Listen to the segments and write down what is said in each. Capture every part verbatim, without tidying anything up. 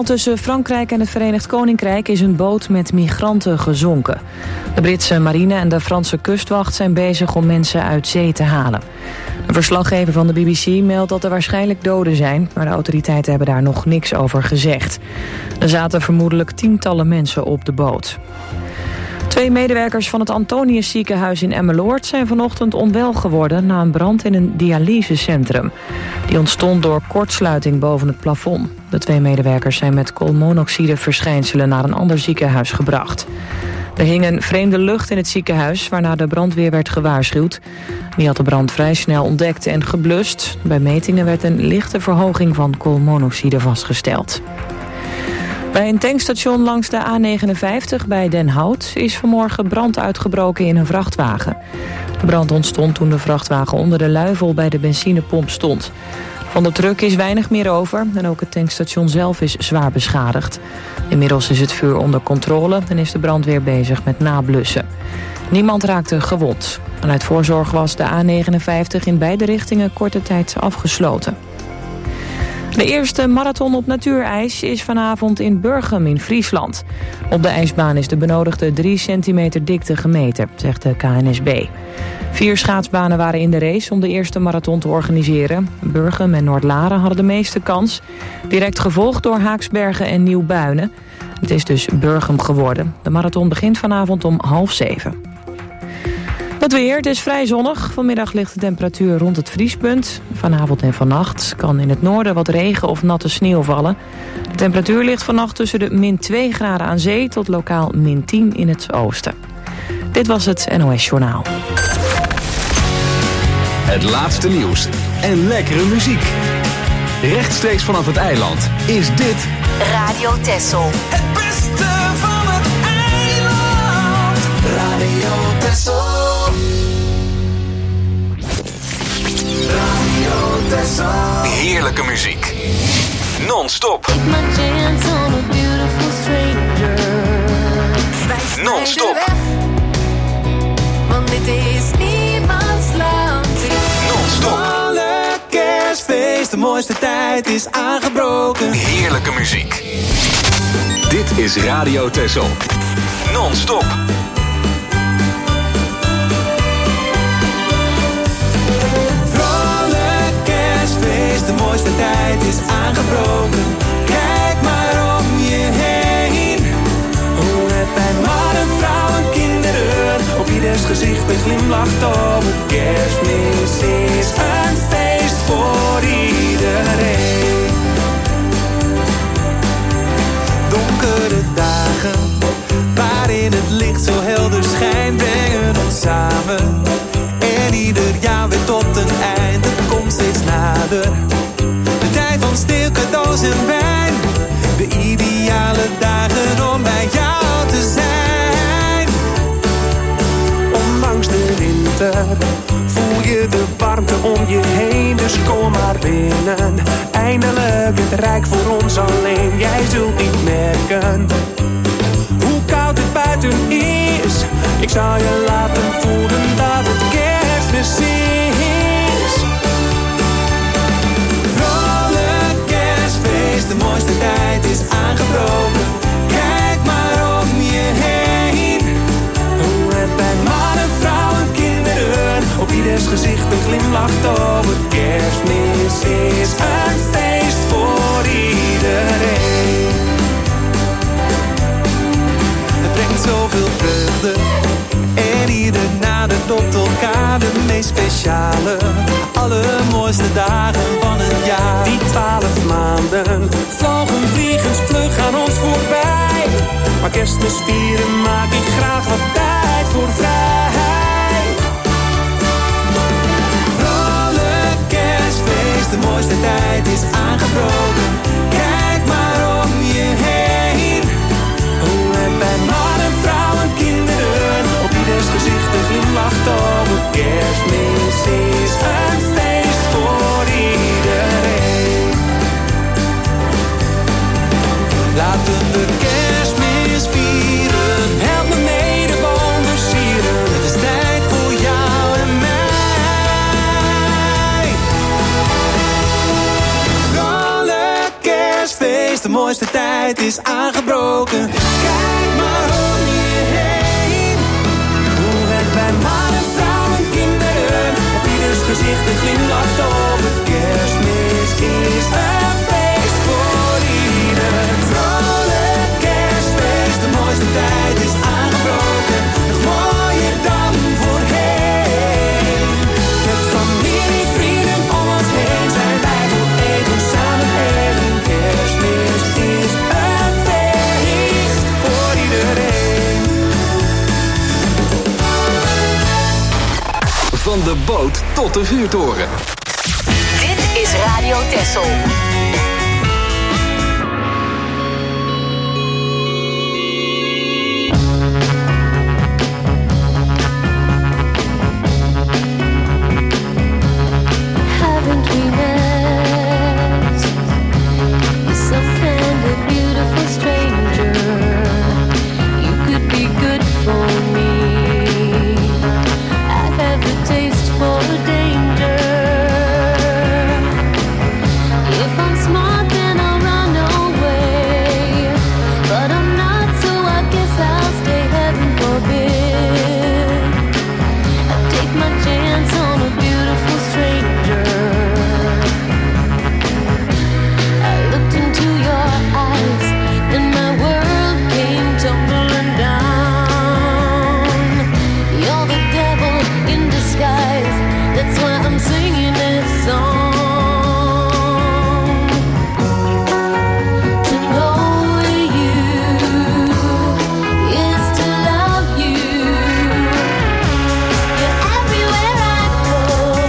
kanaal tussen Frankrijk en het Verenigd Koninkrijk is een boot met migranten gezonken. De Britse marine en de Franse kustwacht zijn bezig om mensen uit zee te halen. Een verslaggever van de B B C meldt dat er waarschijnlijk doden zijn, maar de autoriteiten hebben daar nog niks over gezegd. Er zaten vermoedelijk tientallen mensen op de boot. Twee medewerkers van het Antonius ziekenhuis in Emmeloord zijn vanochtend onwel geworden na een brand in een dialysecentrum. Die ontstond door kortsluiting boven het plafond. De twee medewerkers zijn met koolmonoxideverschijnselen naar een ander ziekenhuis gebracht. Er hing een vreemde lucht in het ziekenhuis, waarna de brandweer werd gewaarschuwd. Die had de brand vrij snel ontdekt en geblust. Bij metingen werd een lichte verhoging van koolmonoxide vastgesteld. Bij een tankstation langs de A negenenvijftig bij Den Hout is vanmorgen brand uitgebroken in een vrachtwagen. De brand ontstond toen de vrachtwagen onder de luifel bij de benzinepomp stond. Van de truck is weinig meer over en ook het tankstation zelf is zwaar beschadigd. Inmiddels is het vuur onder controle en is de brandweer bezig met nablussen. Niemand raakte gewond. Vanuit voorzorg was de A negenenvijftig in beide richtingen korte tijd afgesloten. De eerste marathon op natuurijs is vanavond in Burgum in Friesland. Op de ijsbaan is de benodigde drie centimeter dikte gemeten, zegt de K N S B. Vier schaatsbanen waren in de race om de eerste marathon te organiseren. Burgum en Noordlaren hadden de meeste kans. Direct gevolgd door Haaksbergen en Nieuwbuinen. Het is dus Burgum geworden. De marathon begint vanavond om half zeven. Het weer, het is vrij zonnig. Vanmiddag ligt de temperatuur rond het vriespunt. Vanavond en vannacht kan in het noorden wat regen of natte sneeuw vallen. De temperatuur ligt vannacht tussen de min twee graden aan zee tot lokaal min tien in het oosten. Dit was het N O S Journaal. Het laatste nieuws en lekkere muziek. Rechtstreeks vanaf het eiland is dit Radio Texel. Het beste van het eiland. Radio Texel. Radio Texel. heerlijke muziek. Non-stop. Non-stop. Want dit is niemands land. Non-stop. Alle kerstfeest, de mooiste tijd is aangebroken. Heerlijke muziek. Dit is Radio Texel. Non-stop. Vrolijk kerstfeest, de mooiste tijd is aangebroken. Kijk maar om je heen. Hoe het bij mannen, vrouwen, kinderen. Op ieders gezicht een glimlach over. Kerstmis is een feest voor iedereen. Donkere dagen, waarin het licht zo helder schijnt, brengen ons samen. En ieder jaar weer tot een eind, het komt steeds nader. De tijd van stil, cadeaus en wijn. De ideale dagen om bij jou te zijn. Ondanks de winter voel je de warmte om je heen. Dus kom maar binnen. Eindelijk het rijk voor ons alleen. Jij zult niet merken hoe koud het buiten is. Ik zal je laten voelen dat het kerstmis is. Vrolijk kerstfeest, de mooiste tijd is aangebroken. Kijk maar om je heen. Hoe het bij mannen, vrouwen, kinderen. Op ieders gezicht een glimlach over. Kerstmis is een feest voor iedereen. Het brengt zoveel vreugde. En ieder nadert op elkaar de meest speciale, allermooiste dagen van het jaar. Die twaalf maanden vlogen vliegens vlug aan ons voorbij. Maar kerstmis vieren maak ik graag wat tijd voor vrij. Vrolijk kerstfeest, de mooiste tijd is aangebroken. Kijk maar om je heen. Hoe het bij mannen, vrouwen, kinderen. Op ieders gezicht een glimlach over. Kerstmis is een feest voor iedereen. Laten we kerstmis vieren. Help me mee de boom versieren. Het is tijd voor jou en mij. Vrolijk tijd is aangebroken. Kijk maar om je heen, hoe het bij mannen, vrouwen en kinderen op ieders gezicht een glimlach over. Kerstmis is een feest voor ieder. Vrolijk kerstfeest, de mooiste tijd is aangebroken. Nog mooier dan voorheen. Met familie, vrienden om ons heen zijn wij voor eten samen eten. Kerstmis is een feest voor iedereen. Van de boot tot de vuurtoren. Dit is Radio Texel. Haven't we met? You're some kind of beautiful stranger. You could be good for me. I have a taste for danger. If I'm smart, then I'll run away. But I'm not, so I guess I'll stay. Heaven forbid I take my chance on a beautiful stranger. I looked into your eyes, and my world came tumbling down. You're the devil in disguise. That's why I'm singing this song. To know you is to love you. You're everywhere I go,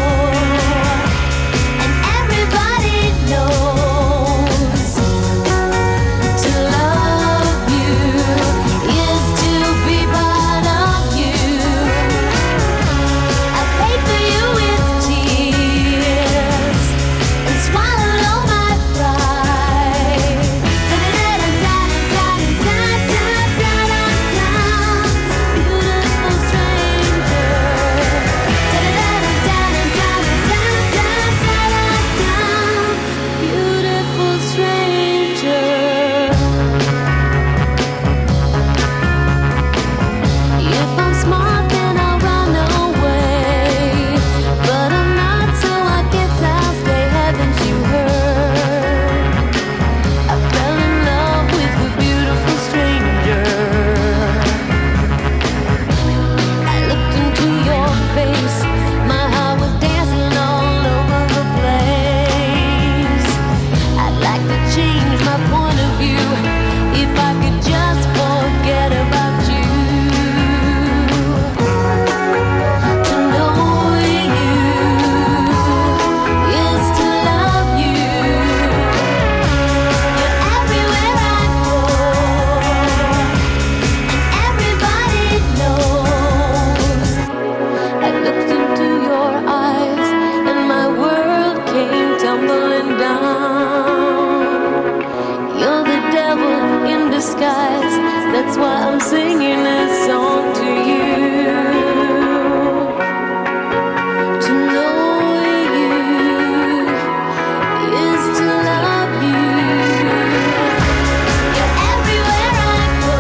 and everybody knows. To love you is to be part of you. I paid for you with tears and swallowed all my pride. Beautiful stranger. Beautiful stranger. If I'm smart, then I'll run away. But I'm not, so I guess I'll stay. Haven't you heard? I fell in love with a beautiful stranger. I looked into your face, my heart was dancing all over the place. I'd like to change my point of view if I could just forget about you. To know you is to love you. You're everywhere I go, and everybody knows. I looked into your eyes, and my world came tumbling down. You're the devil in disguise. That's why I'm singing this song to you. To know you is to love you. You're everywhere I go,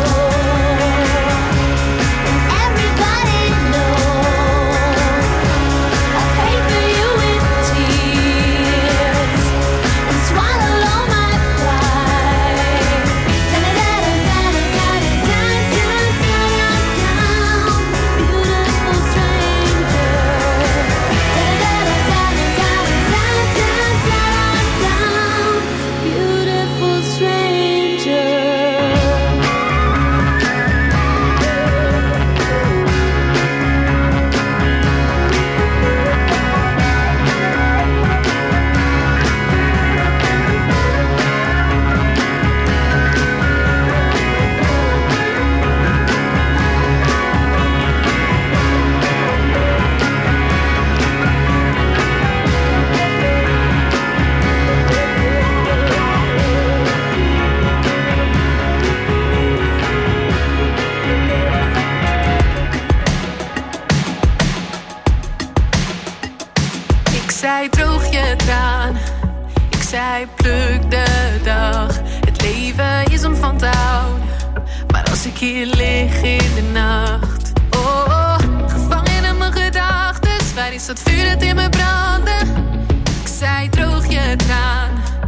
and everybody knows. I paid for you with tears and swallowed all my pride. Da da da da da da da da da. van te houden. Maar als ik hier lig in de nacht, oh, oh, gevangen in mijn gedachtes, waar is dat vuur dat in me brandde? Ik zei droog je traan,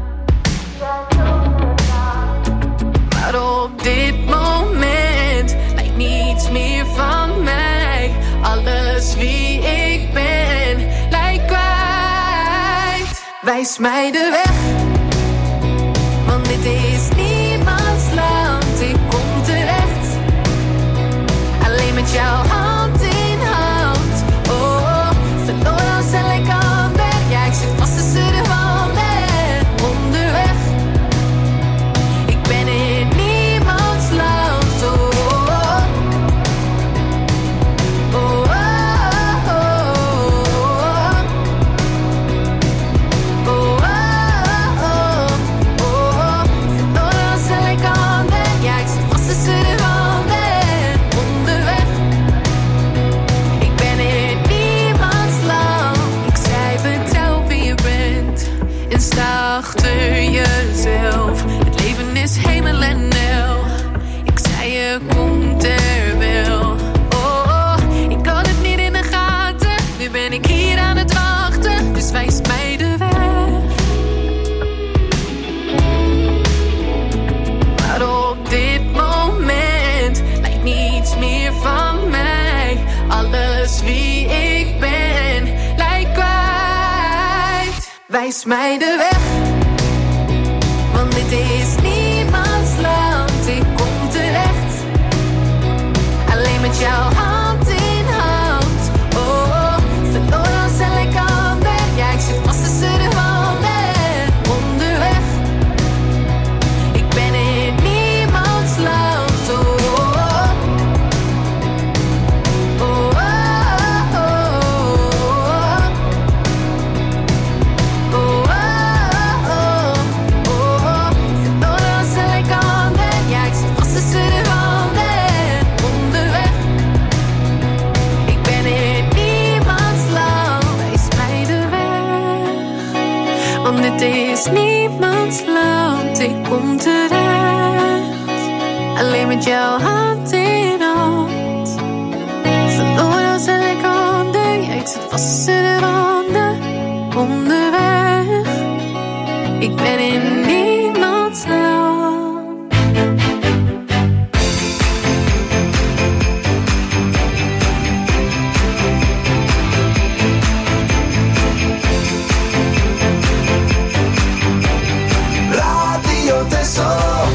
maar op dit moment lijkt niets meer van mij. Alles wie ik ben lijkt kwijt. Wijs mij de weg, want dit is niemands land. Ik kom terecht, alleen met jouw hand in hand. Oh, oh, verloren als elk ander. Ja, ik zit vast tussen de wanden. Onderweg, ik ben in niemands land. Oh, oh, oh, oh, oh, oh, oh, oh, oh, oh. Verloren als elk ander. Ja, ik zit vast tussen de wanden. Onderweg, ik ben in niemands land. Ik zei vertrouw wie je bent en sta achter jezelf. Het leven is hemel en hel. Ik zei je komt er wel. Oh, oh, ik had het niet in de gaten. Nu ben ik hier aan het wachten. Dus wijs mij de weg. Maar op dit moment lijkt niets meer van mij. Alles wie ik ben lijkt kwijt. Wijs mij de weg, want dit is niemands land. Ik kom terecht, alleen met jouw hand in hand. Oh, oh, verloren als elk ander. Ja, ik zit vast tussen de wanden. Onderweg, ik ben in niemands land. Oh, oh, oh, oh, oh, oh, oh, oh, oh. Verloren als elk ander. Ja, ik zit vast tussen de wanden. Onderweg, ik ben in niemands land. Wijs mij de weg, want dit is niemands land. Ik kom terecht, alleen met jouw hand in hand. Verloren als elk ander. Ja, ik zit vast tussen de wanden. Onderweg, ik ben in niemands land. Radio Tesoro.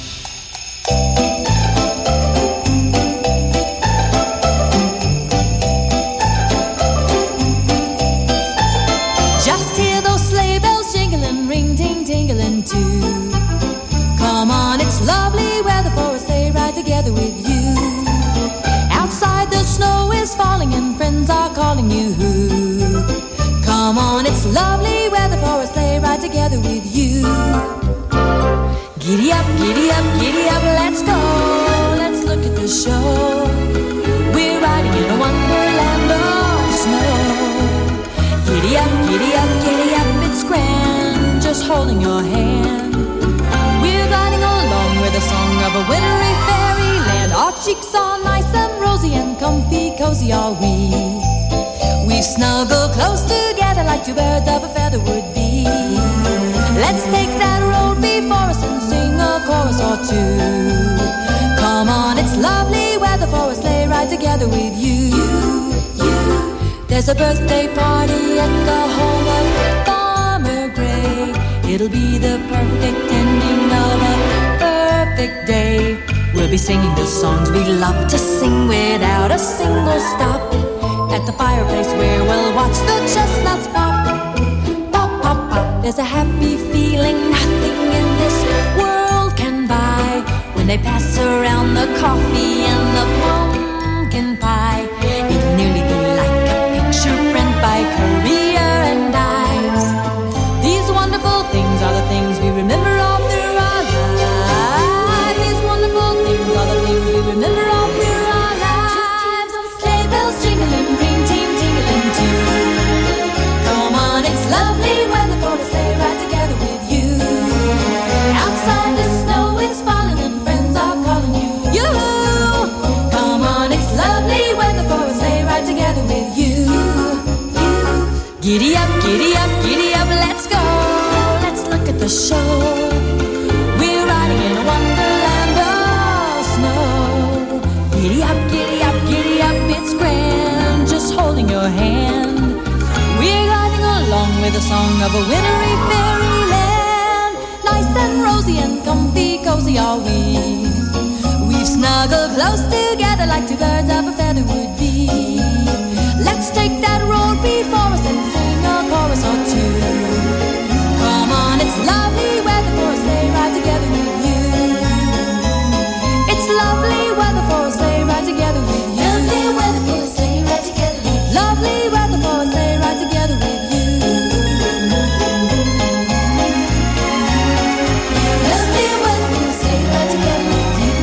Just hear those sleigh bells jingling, ring ting tingling too. Come on, it's lovely weather for a sleigh ride together with you. Outside the snow is falling and friends are calling you. Come on, it's lovely weather for a sleigh ride together with you. Giddy up, giddy up, giddy up, let's go. Let's look at the show. We're riding in a wonderland of snow. Giddy up, giddy up, giddy up, it's grand, just holding your hand. We're gliding along with the song of a wintry fairyland. Our cheeks are nice and rosy and comfy, cozy are we. We snuggle close together like two birds of a feather would be. Let's take that road before us and sing a chorus or two. Come on, it's lovely weather for a sleigh ride together with you. You, you. There's a birthday party at the home of Farmer Gray. It'll be the perfect ending of a perfect day. We'll be singing the songs we love to sing without a single stop. At the fireplace where we'll watch the chestnuts pop. Pop, pop, pop. There's a happy feeling nothing in this world can buy. When they pass around the coffee and the pumpkin pie. It'll nearly be like a picture print by Currier and Ives. These wonderful things are the things we remember all through our lives. These wonderful things are the things we remember all through our lives. Just hear those sleigh bells jingling, ring ting tingling too. Come on, it's lovely weather for a sleigh ride together with you. Outside the snow is falling and Giddy up, giddy up, giddy up, let's go. Let's look at the show. We're riding in a wonderland of snow. Giddy up, giddy up, giddy up, it's grand. Just holding your hand. We're gliding along with the song of a wintry fairyland. Nice and rosy and comfy, cozy are we. We've snuggled close together like two birds of a feather would be. Let's take that road before us and sing a chorus or two. Come on, it's lovely weather for a sleigh ride together with you. It's lovely weather for a sleigh ride together with you. Lovely weather for a sleigh ride together with you. Lovely weather for a sleigh ride together with you. Lovely weather for a sleigh ride together with you.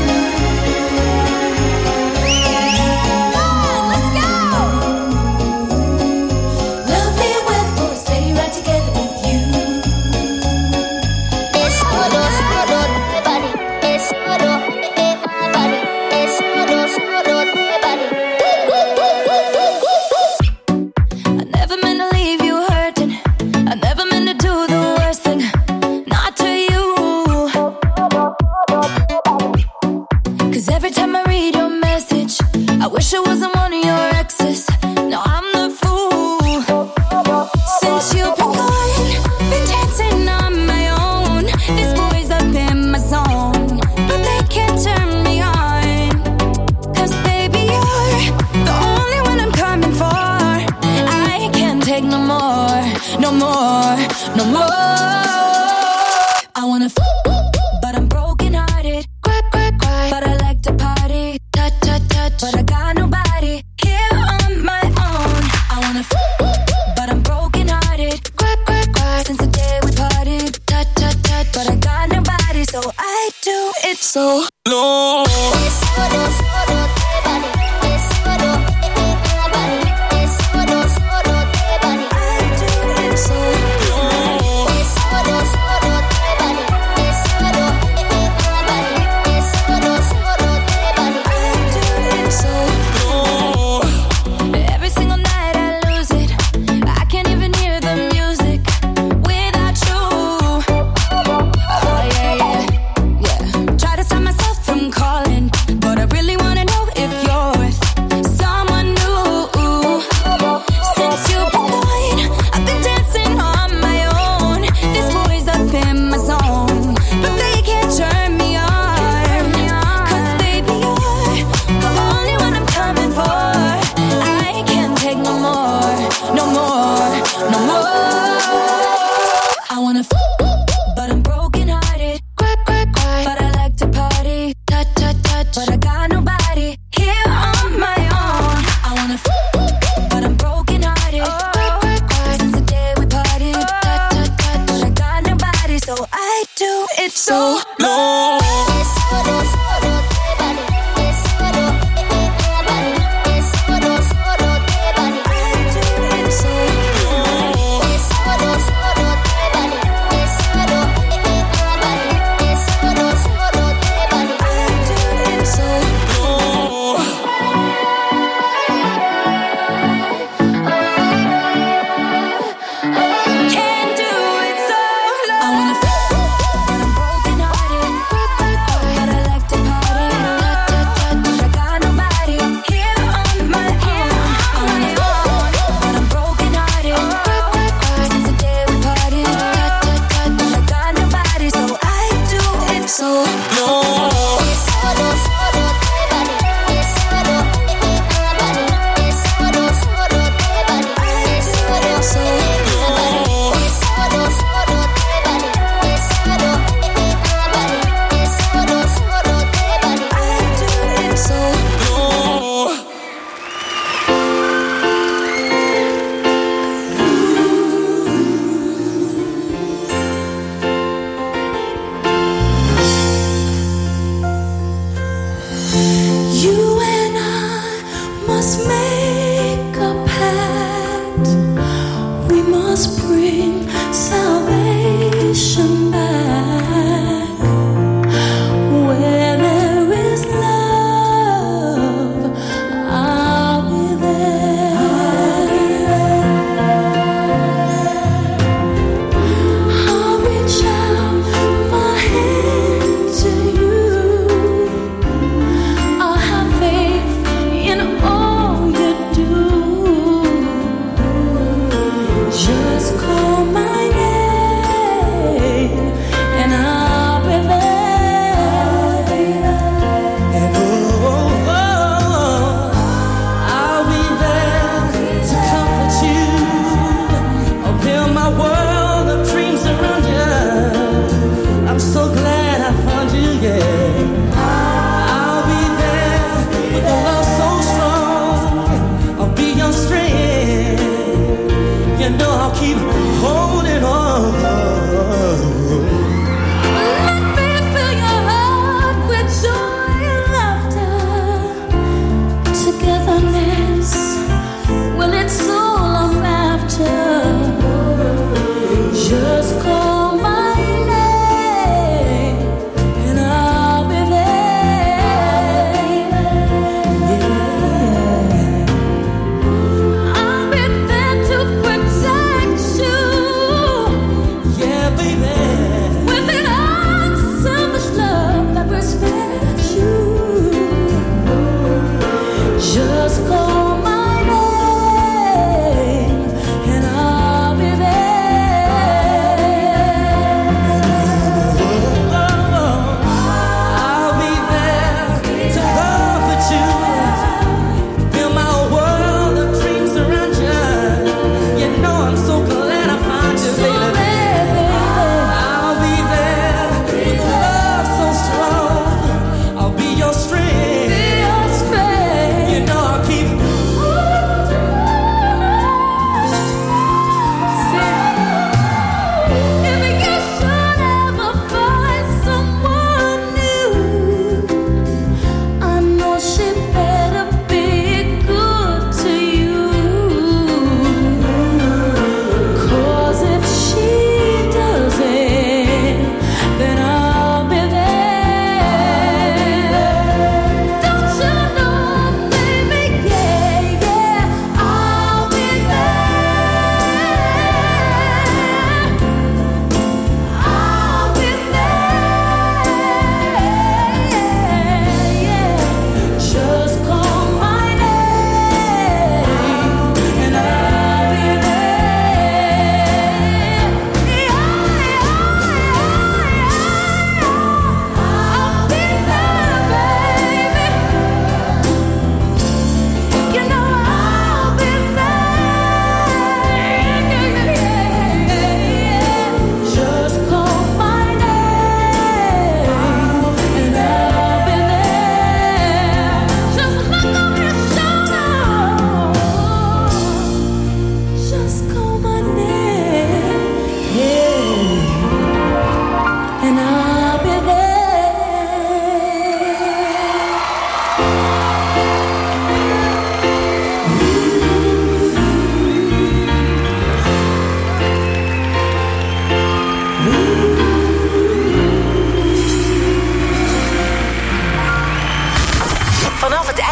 Try to stop myself from calling, but I really want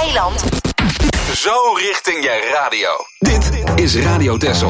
eiland. Zo richting je radio. Dit is Radio Texel.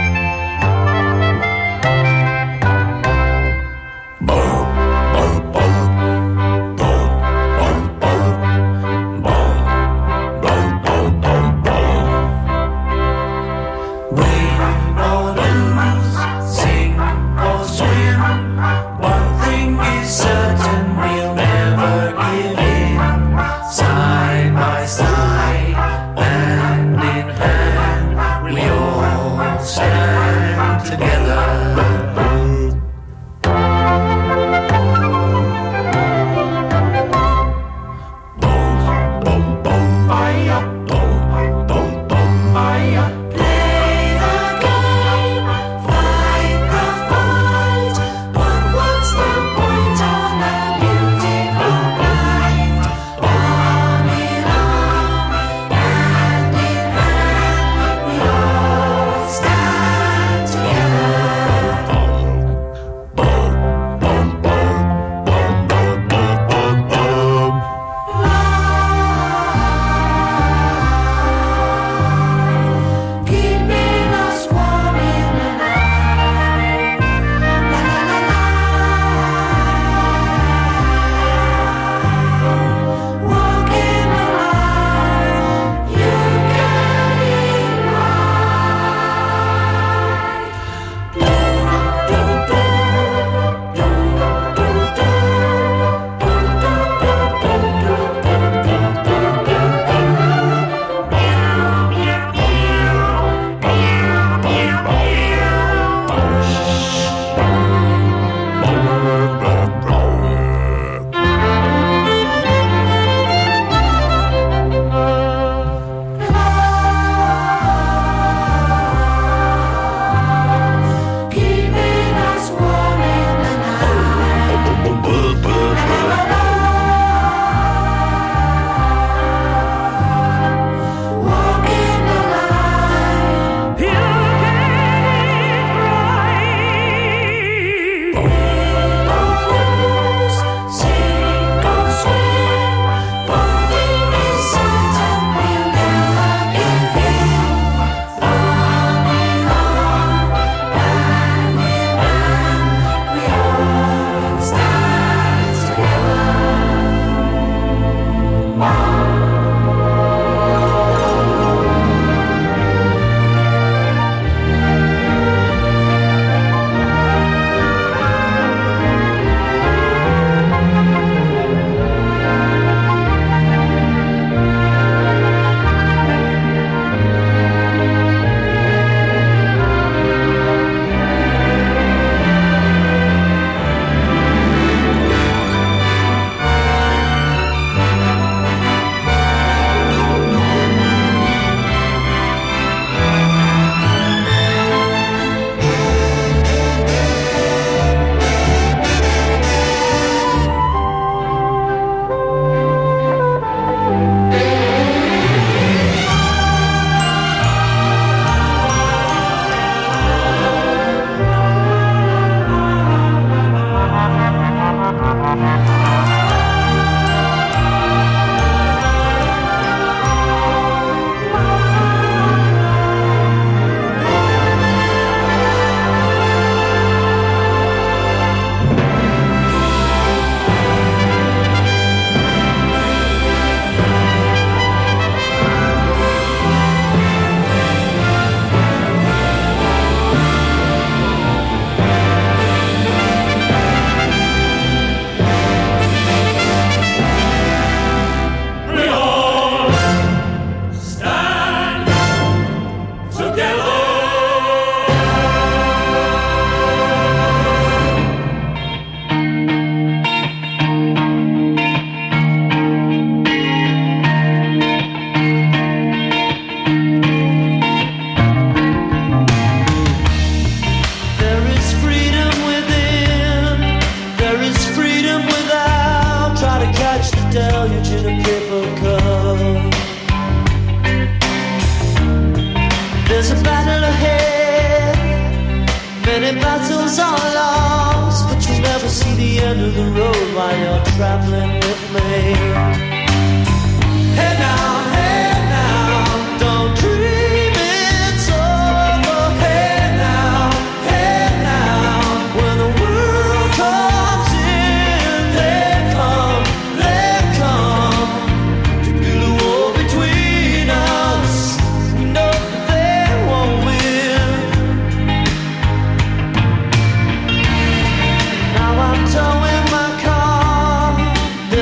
Many battles are lost, but you'll never see the end of the road while you're traveling with me. Hey now.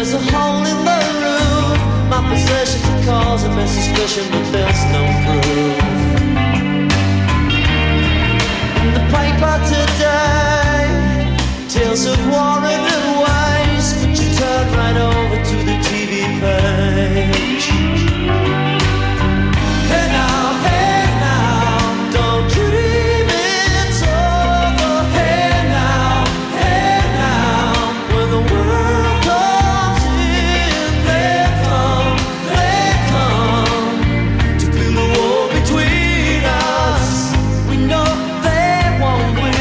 there's a hole in the roof. My possessions are causing me suspicion, but there's no proof. In the paper today, tales of war and waste, but you turn right over to the T V page. Hey now, hey now, don't dream it's over. Hey now, hey now, when the world comes in, they come, they come to build a wall between us. We know they won't win.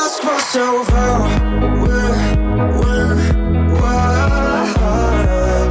Myself how, where, when, why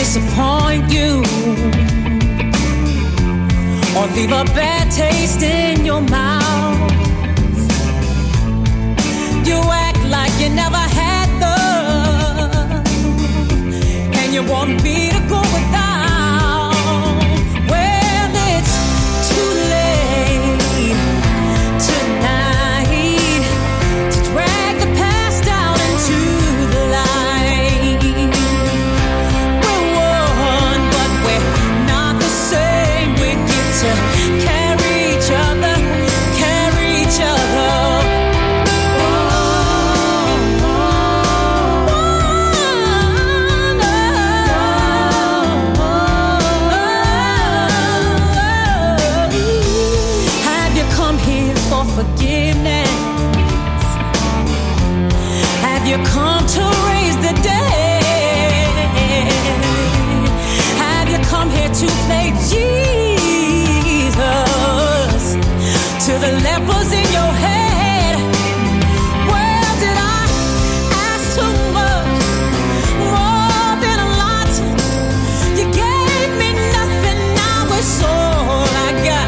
disappoint you or leave a bad taste in your mouth. You act like you never had love, and you want me to go without. Well, it's too late tonight to drag the past down into the light. We're one, but we're not the same. We get to carry each other, carry each other. Forgiveness. Have you come to raise the dead? Have you come here to play Jesus to the lepers in your head? Well, did I ask too much? More than a lot. You gave me nothing, now it's all I got.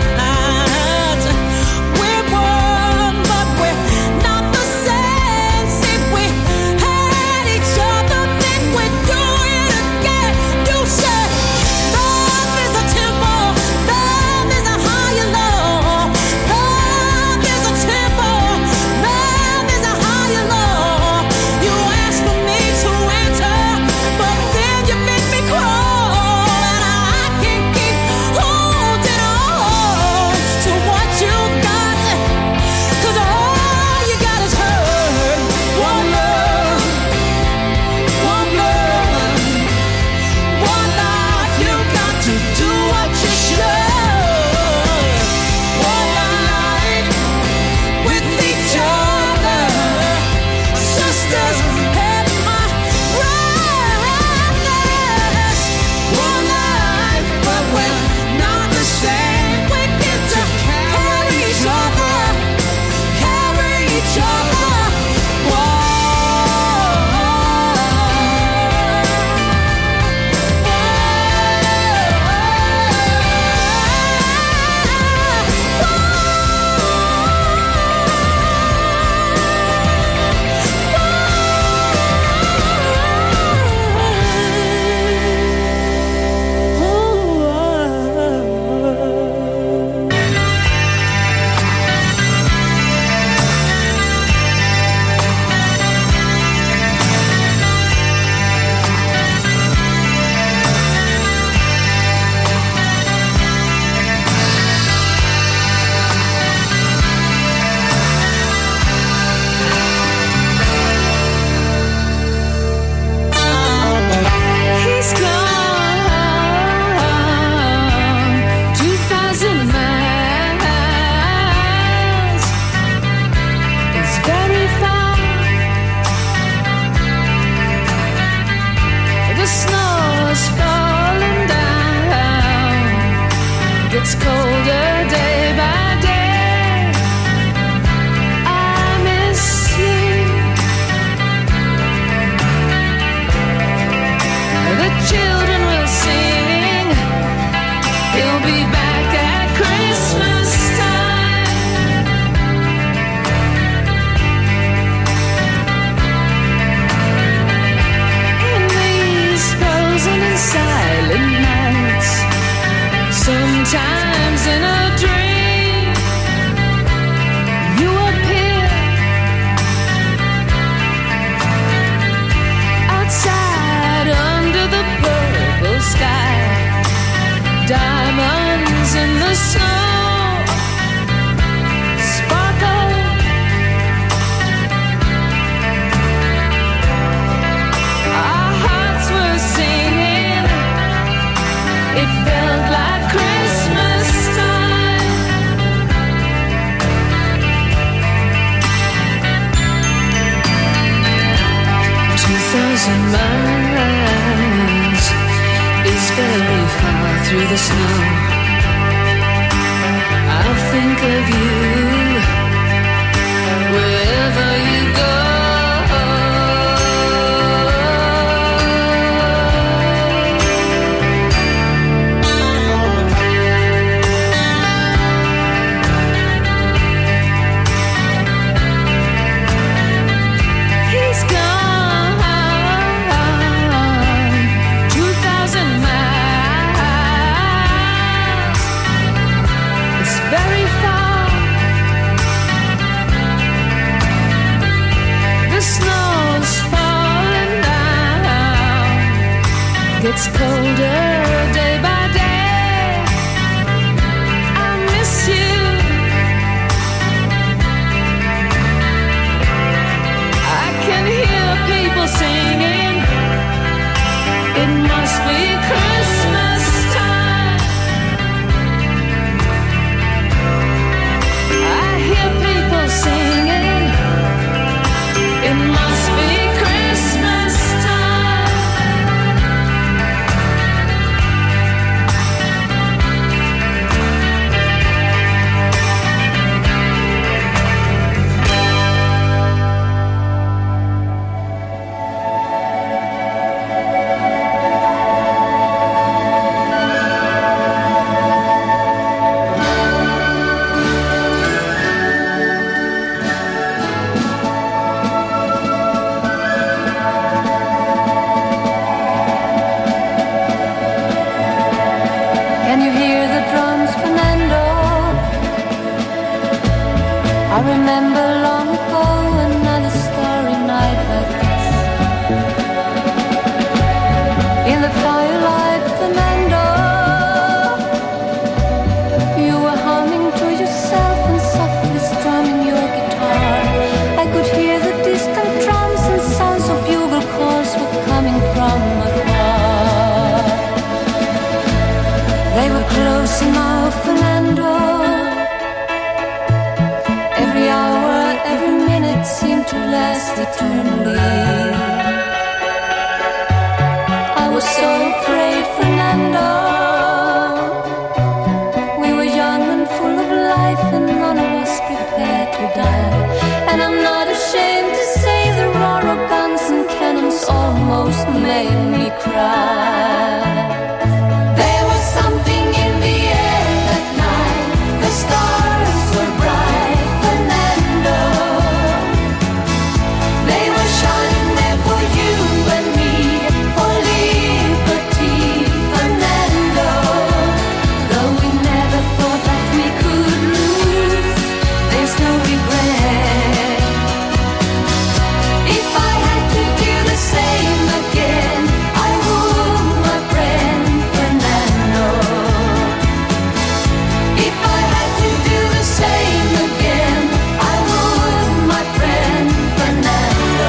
Through the snow, I'll think of you wherever you go. gets colder day by day. I miss you. I can hear people singing. It must be Christmas time. I hear people singing. It must be Christmas time. Can you hear the drums, Fernando? I remember long ago another starry night like this. In the firelight, Fernando, you were humming to yourself and softly strumming your guitar. I could hear the distant drums and sounds of bugle calls were coming from afar. They were close enough, Fernando. Every hour, every minute seemed to last eternally. I was so afraid, Fernando. We were young and full of life, and none of us prepared to die. And I'm not ashamed to say the roar of guns and cannons almost made me cry. There was something in the air that night. The stars were bright, Fernando. They were shining there for you and me, for liberty, Fernando. Though we never thought that we could lose, there's no regret. If I had to do the same again, I would, my friend Fernando. If I had to do the same again, I would, my friend Fernando.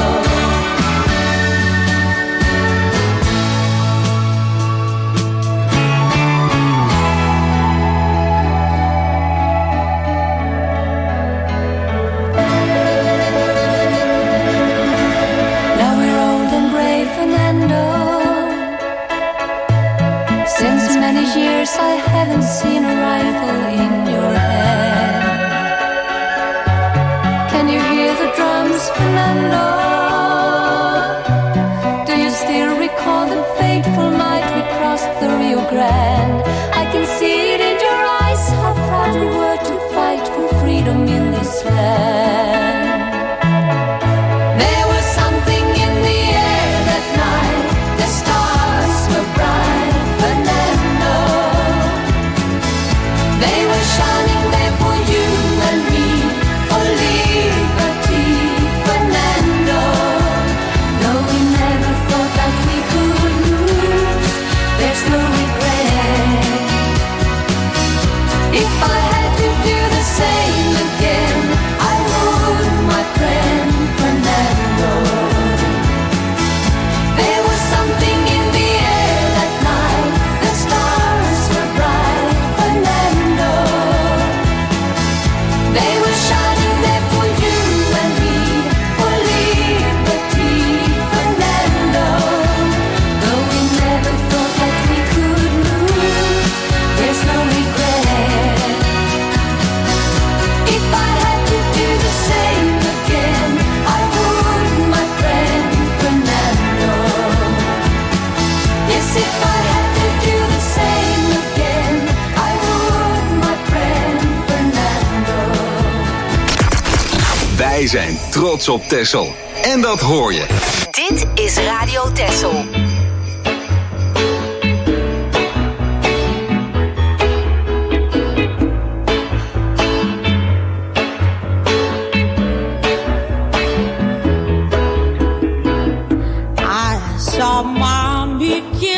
Now we're old and gray, Fernando. Since many years I haven't seen a rifle in your hand. Can you hear the drums, Fernando? Do you still recall the fateful night we crossed the Rio Grande? I can see it in your eyes, how proud we were to fight for freedom in this land. There was something in the air that night. The stars were bright, Fernando. They were shining there for you and me, for liberty, Fernando. Though we never thought that we could lose, there's no regret. If I had to do the same again, I would, my friend Fernando. There was something in the air that night. The stars were bright, Fernando. They were shining there for you and me, for liberty, Fernando. Though we never thought that we could lose, there's no regret. If I had to do the same again, I would, my friend Fernando. Yes, if I had to do the same again, I would, my friend Fernando. Wij zijn trots op Texel. En dat hoor je. Dit is Radio Texel. I saw Mom begin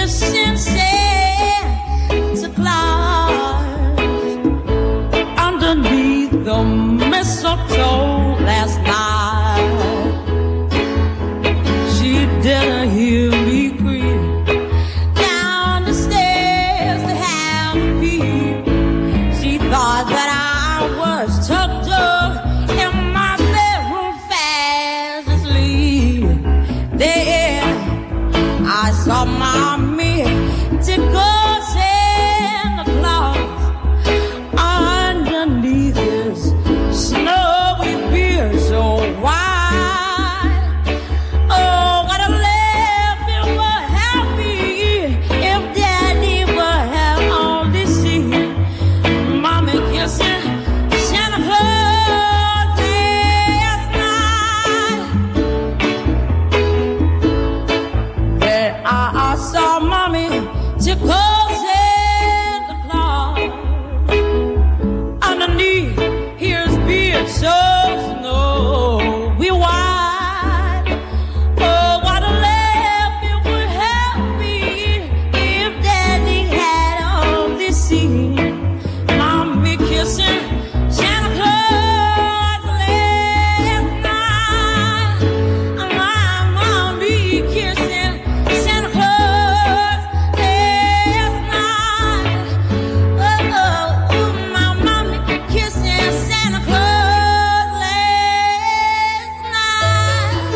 so snow we wide. Oh, what a laugh it would have been if Daddy had only seen Mommy kissing Santa Claus last night. My mommy kissing Santa Claus last night. Oh, oh, oh, my mommy kissing Santa Claus last night.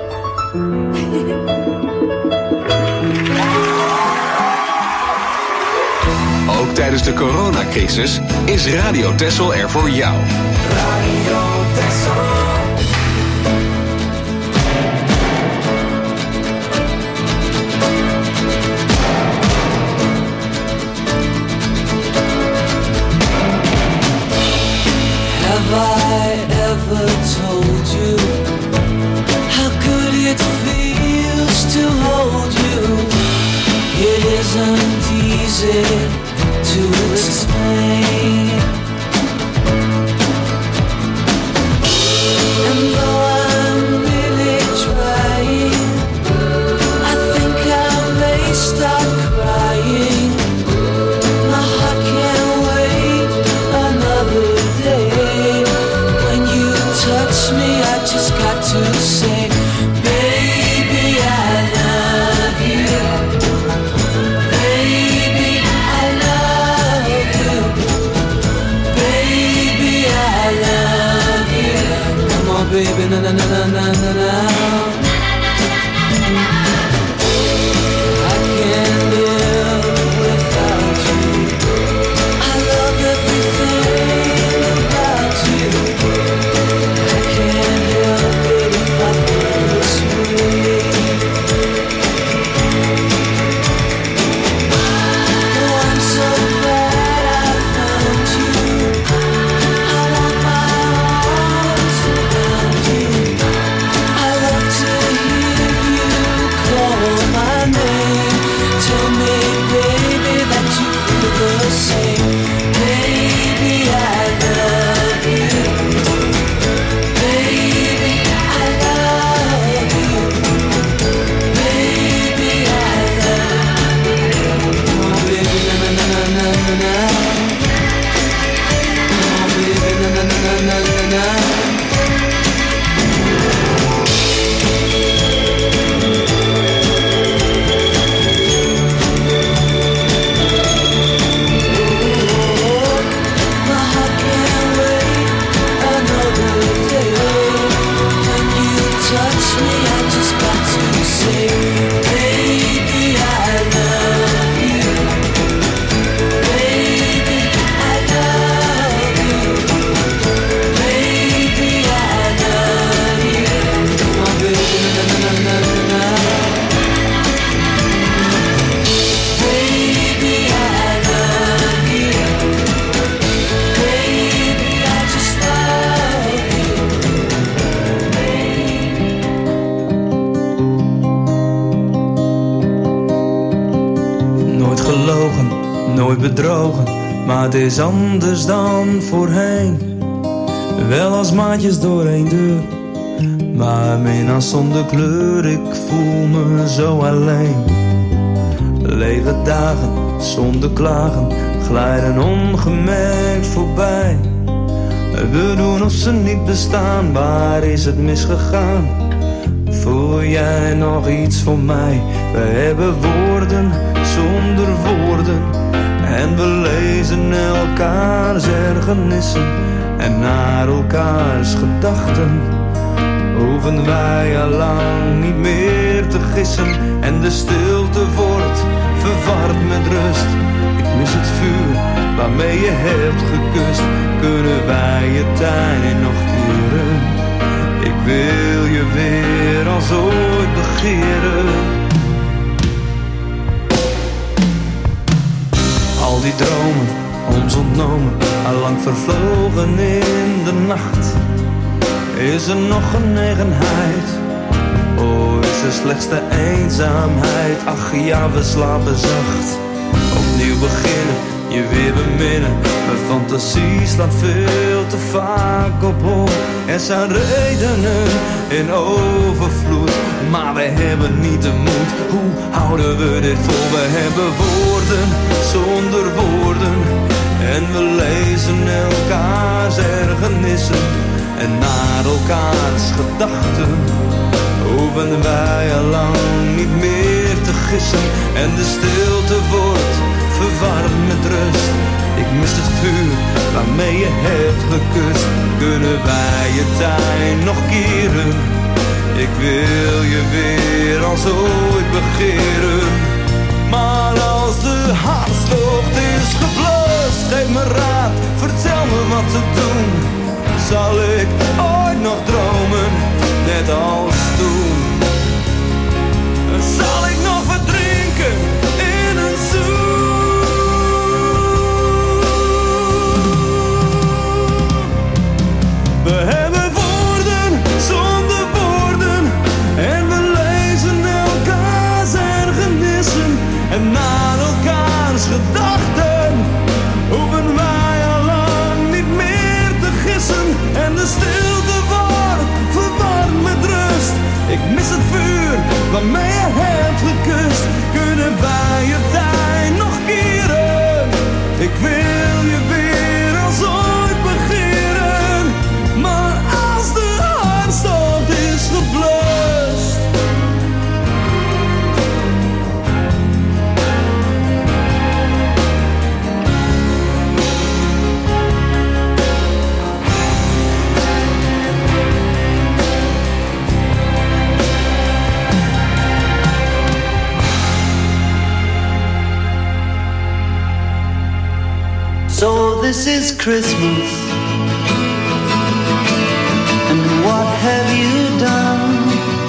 Ook tijdens de coronacrisis is Radio Texel er voor jou. Radio Texel. Have I ever told you how good it feels to hold you? It isn't easy to explain. And though I'm really trying, I think I may start crying. My heart can't wait another day. When you touch me, I just got to say, baby, I love you. Baby, I love you. Baby, I love you. Come on, baby, na na na na na na na. I can't live without you. I love everything about you. I can't help it if I feel this way. Oh, I'm so glad I found you. I want my arms around you. I love to hear you call my name. Tell me, baby, that you feel the same. Baby, I love you. Baby, I love you. Baby, I love you. Come on, baby, na na na na na na. Come on, baby, na na na na na na. My heart can't wait another day. When you touch me, I just got to say, baby, I love you. Baby, I love you. Baby, I love you. Come on, baby, na na na na na na. Baby, I love you. Baby, I just love you. Nooit gelogen, nooit bedrogen, maar het is anders dan voorheen. Wel als maatjes door één deur, maar minnaar zonder kleur. Ik voel me zo alleen. Lege dagen zonder klagen glijden ongemerkt voorbij. We doen of ze niet bestaan, waar is het misgegaan? Voel jij nog iets voor mij? We hebben woorden zonder woorden en we lezen elkaars ergernissen en naar elkaars gedachten. Hoeven wij al lang niet meer te gissen en de stilte wordt verward met rust. Ik mis het vuur waarmee je hebt gekust. Kunnen wij je tijd nog keren? Ik wil je weer als ooit begeren. Al die dromen, ons ontnomen, allang vervlogen in de nacht. Is er nog genegenheid? Oh, is er slechts de eenzaamheid? Ach ja, we slapen zacht. Opnieuw beginnen, je weer beminnen. Mijn fantasie slaat veel te vaak op hol. Er zijn redenen in overvloed, maar we hebben niet de moed. Hoe houden we dit vol? We hebben woorden zonder woorden. En we lezen elkaars ergernissen. En naar elkaars gedachten hoeven wij al lang niet meer te gissen. En de stilte wordt verwarmd met rust. Ik mis het vuur waarmee je hebt gekust. Kunnen wij je tuin nog keren? Ik wil je weer als ooit begeren. Maar als de hartstocht is geblust, geef me raad, vertel me wat te doen. Zal ik ooit nog dromen, net als toen? Zal ik nog verdrinken in een zoen? We hebben woorden zonder woorden. En we lezen elkaars ergernissen. En naar elkaars gedachten hoeven wij al lang niet meer te gissen. En de stilte wordt verwarmd met rust. Ik mis het vuur waarmee je hebt gekust. Kunnen wij je tuin nog keren? Ik wil je weer als ooit begeren. Maar als de hartstocht is geblust, so this is Christmas, and what have you done?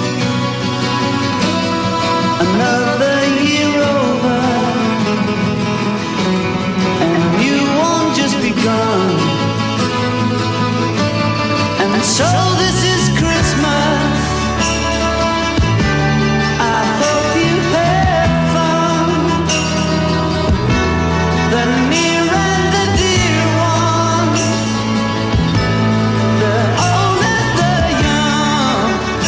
Another year over, and you won't just begun. And so this is Christmas. I hope you had fun. The near and the dear ones, the old and the young.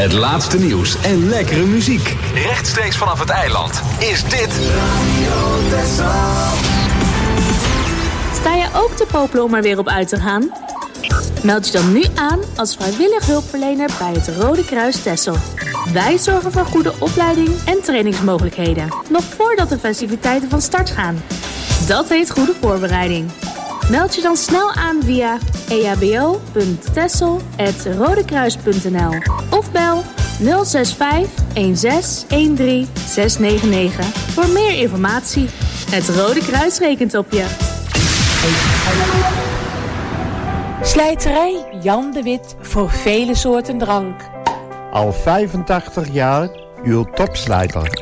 Het laatste nieuws en lekkere muziek. Rechtstreeks vanaf het eiland is dit Radio Texel. Sta je ook te popelen om er weer op uit te gaan? Meld je dan nu aan als vrijwillig hulpverlener bij het Rode Kruis Texel. Wij zorgen voor goede opleiding en trainingsmogelijkheden, nog voordat de festiviteiten van start gaan. Dat heet goede voorbereiding. Meld je dan snel aan via e h b o punt texel apenstaartje rodekruis punt n l of bel nul zes vijf een zes een drie zes negen negen voor meer informatie. Het Rode Kruis rekent op je. Slijterij Jan de Wit voor vele soorten drank. Al vijfentachtig jaar uw topslijter.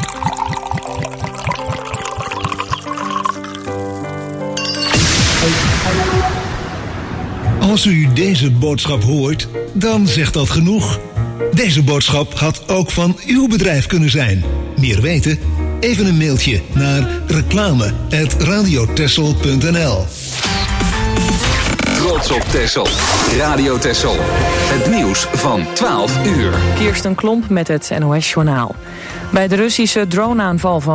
Als u deze boodschap hoort, dan zegt dat genoeg. Deze boodschap had ook van uw bedrijf kunnen zijn. Meer weten? Even een mailtje naar reclame apenstaartje radiotexel punt n l. Trots op Texel. Radio Texel. Het nieuws van twaalf uur. Kirsten Klomp met het N O S Journaal. Bij de Russische droneaanval van